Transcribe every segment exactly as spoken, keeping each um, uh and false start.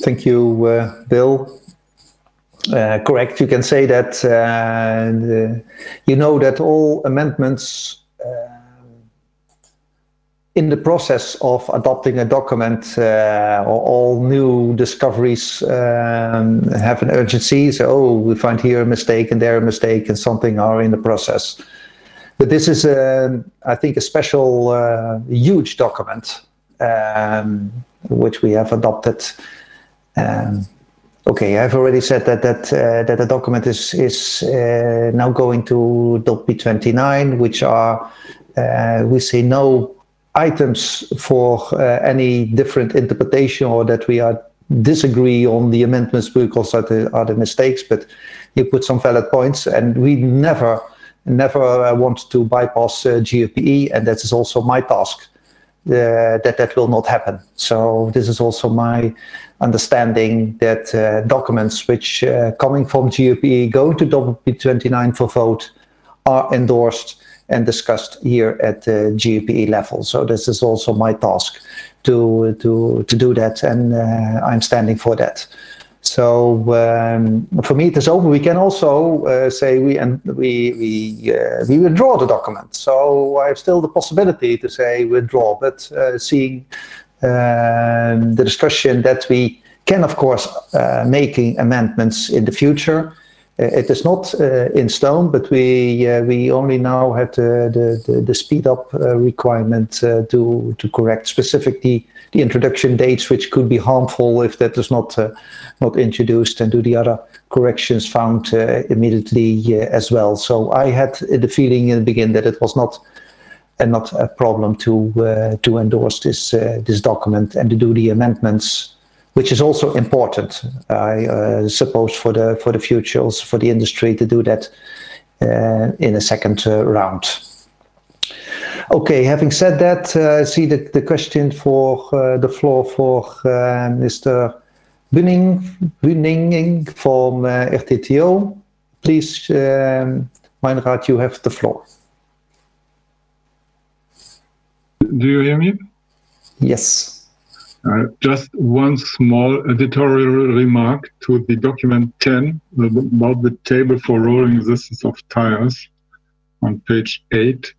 Thank you, uh, Bill. Uh, correct, you can say that. Uh, the, you know that all amendments in the process of adopting a document, uh, or all new discoveries um, have an urgency. So, oh, we find here a mistake and there a mistake, and something are in the process. But this is, a, I think, a special, uh, huge document um, which we have adopted. Um, okay, I've already said that that uh, that the document is is uh, now going to .p twenty-nine, which are uh, we say no items for uh, any different interpretation, or that we are disagree on the amendments because are the, are the mistakes, but you put some valid points, and we never never uh, want to bypass uh, G F P E, and that is also my task. Uh, that that will not happen. So this is also my understanding that uh, documents which uh, coming from G F P E going to P twenty-nine for vote are endorsed and discussed here at the G F P E level. So this is also my task to to to do that, and uh, I'm standing for that. So um, for me, it is open. We can also uh, say we and we we uh, we withdraw the document. So I have still the possibility to say withdraw, but uh, seeing uh, the discussion that we can, of course, uh, making amendments in the future. Uh, it is not uh, in stone, but we uh, we only now have the the, the, the speed up uh, requirement uh, to to correct specifically the introduction dates, which could be harmful if that is not uh, not introduced, and do the other corrections found uh, immediately uh, as well. So I had the feeling in the beginning that it was not and not a problem to uh, to endorse this uh, this document and to do the amendments, which is also important, I uh, suppose, for the for the future, also for the industry to do that uh, in a second uh, round. Okay, having said that, uh, I see the, the question for uh, the floor for uh, Mister Bunning, Bunning from uh, R T T O. Please, um, Meinrad, you have the floor. Do you hear me? Yes. Uh, just one small editorial remark to the document ten about the table for rolling resistance of tires on page eight.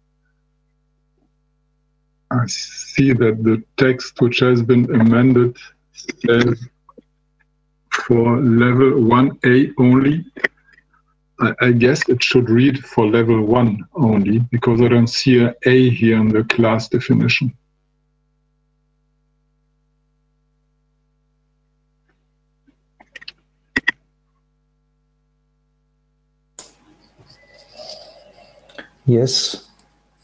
I see that the text which has been amended says for level one A only. I, I guess it should read for level one only, because I don't see an A here in the class definition. Yes.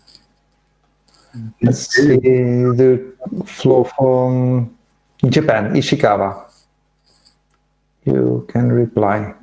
Let's see the floor from Japan, Ishikawa. You can reply.